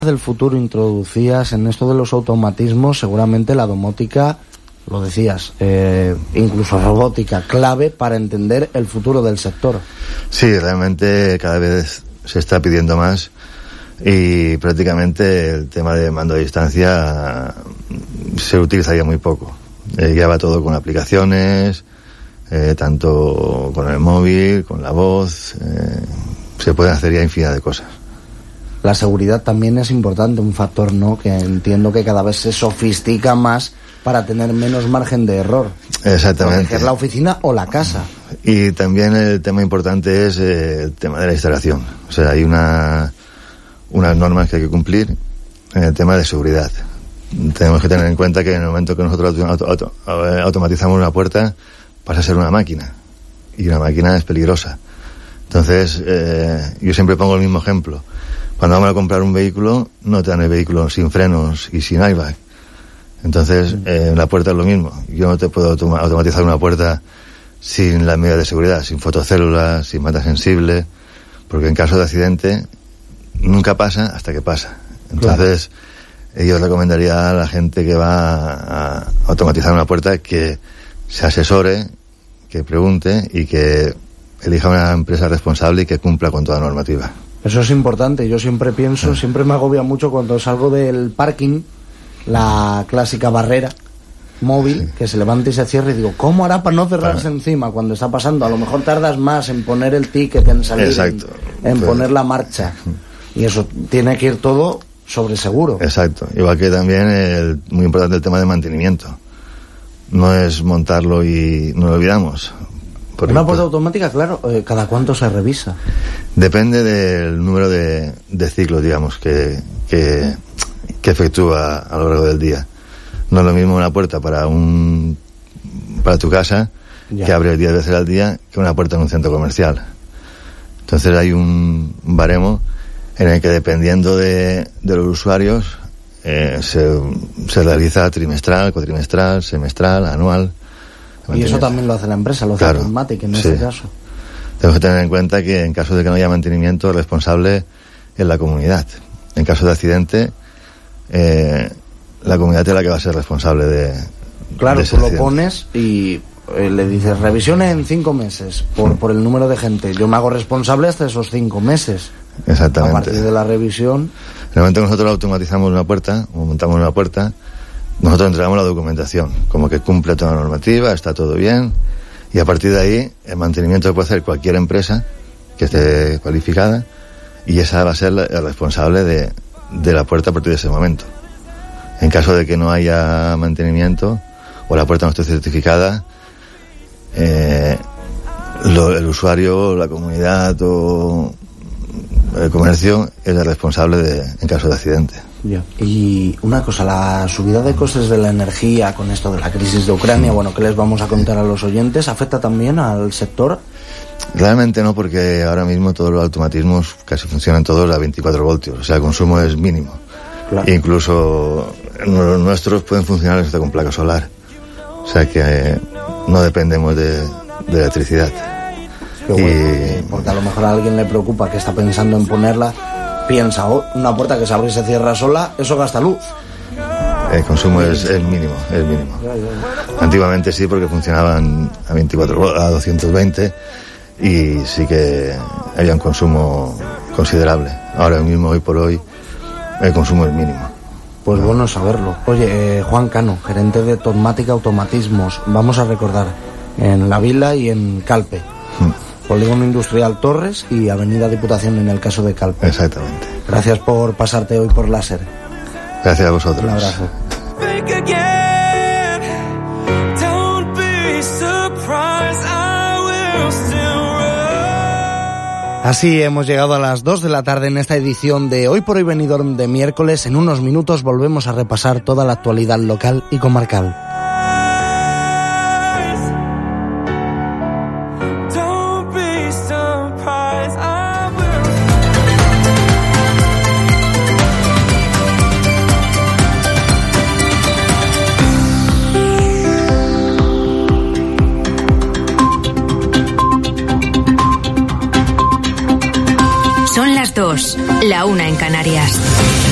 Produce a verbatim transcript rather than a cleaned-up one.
del futuro introducías en esto de los automatismos, seguramente la domótica, lo decías, eh, incluso robótica, clave para entender el futuro del sector. Sí, realmente cada vez se está pidiendo más y prácticamente el tema de mando a distancia se utilizaría muy poco. Eh, ya va todo con aplicaciones, eh, tanto con el móvil, con la voz, eh, se pueden hacer ya infinidad de cosas. La seguridad también es importante, un factor, ¿no?, que entiendo que cada vez se sofistica más para tener menos margen de error. Exactamente. Proteger la oficina o la casa. Y también el tema importante es eh, el tema de la instalación. O sea, hay una unas normas que hay que cumplir en el tema de seguridad. Tenemos que tener en cuenta que en el momento que nosotros auto, auto, automatizamos una puerta, pasa a ser una máquina. Y una máquina es peligrosa. Entonces, eh, yo siempre pongo el mismo ejemplo. Cuando vamos a comprar un vehículo, no te dan el vehículo sin frenos y sin airbag. Entonces, eh, en la puerta es lo mismo. Yo no te puedo automa- automatizar una puerta sin las medidas de seguridad, sin fotocélulas, sin mata sensible, porque en caso de accidente nunca pasa hasta que pasa. Entonces, claro, yo recomendaría a la gente que va a automatizar una puerta que se asesore, que pregunte y que elija una empresa responsable y que cumpla con toda normativa. Eso es importante. Yo siempre pienso, siempre me agobia mucho cuando salgo del parking, la clásica barrera móvil, sí, que se levanta y se cierra, y digo, ¿cómo hará para no cerrarse para... encima cuando está pasando? A lo mejor tardas más en poner el ticket, en salir, Exacto. en, en pues... poner la marcha. Y eso tiene que ir todo sobre seguro. Exacto. Igual que también el, muy importante el tema de mantenimiento. No es montarlo y no lo olvidamos. Porque una puerta automática, claro, eh, ¿cada cuánto se revisa? Depende del número de, de ciclos, digamos, que, que, que efectúa a lo largo del día. No es lo mismo una puerta para un para tu casa, ya, que abre diez veces al día, que una puerta en un centro comercial. Entonces hay un baremo en el que, dependiendo de, de los usuarios, eh, se, se realiza trimestral, cuatrimestral, semestral, anual. Y eso también lo hace la empresa, lo hace claro, Automatic en sí, este caso. Tenemos que tener en cuenta que en caso de que no haya mantenimiento, el responsable es la comunidad. En caso de accidente, eh, la comunidad es la que va a ser responsable de... Claro, de tú lo pones y eh, le dices, revisión en cinco meses, por, por el número de gente. Yo me hago responsable hasta esos cinco meses. Exactamente. A partir de la revisión... En el momento que nosotros automatizamos una puerta, o montamos una puerta, nosotros entregamos la documentación, como que cumple toda la normativa, está todo bien, y a partir de ahí el mantenimiento lo puede hacer cualquier empresa que esté cualificada, y esa va a ser la, la responsable de, de la puerta a partir de ese momento. En caso de que no haya mantenimiento o la puerta no esté certificada, eh, lo, el usuario, la comunidad o el comercio es el responsable de, en caso de accidente. Yeah. Y una cosa, la subida de costes de la energía con esto de la crisis de Ucrania, bueno, ¿qué les vamos a contar a los oyentes? ¿Afecta también al sector? Realmente no, porque ahora mismo todos los automatismos casi funcionan todos a veinticuatro voltios, o sea, el consumo es mínimo. Claro. Incluso los nuestros pueden funcionar hasta con placa solar, o sea que eh, no dependemos de, de electricidad. Qué bueno, y... porque a lo mejor a alguien le preocupa que está pensando en ponerla, piensa, oh, una puerta que se abre y se cierra sola, eso gasta luz. El consumo es, es mínimo, es mínimo. Ya, ya, ya. Antiguamente sí, porque funcionaban a veinticuatro, a doscientos veinte, y sí que había un consumo considerable. Ahora mismo, hoy por hoy, el consumo es mínimo. Pues bueno saberlo. Oye, eh, Juan Cano, gerente de Automatic Automatismos, vamos a recordar, en La Vila y en Calpe. Hmm. Polígono Industrial Torres y Avenida Diputación en el caso de Calpe. Exactamente. Gracias por pasarte hoy por láser. Gracias a vosotros. Un abrazo. Así hemos llegado a las dos de la tarde en esta edición de Hoy por Hoy Benidorm de miércoles. En unos minutos volvemos a repasar toda la actualidad local y comarcal. Son las dos, la una en Canarias.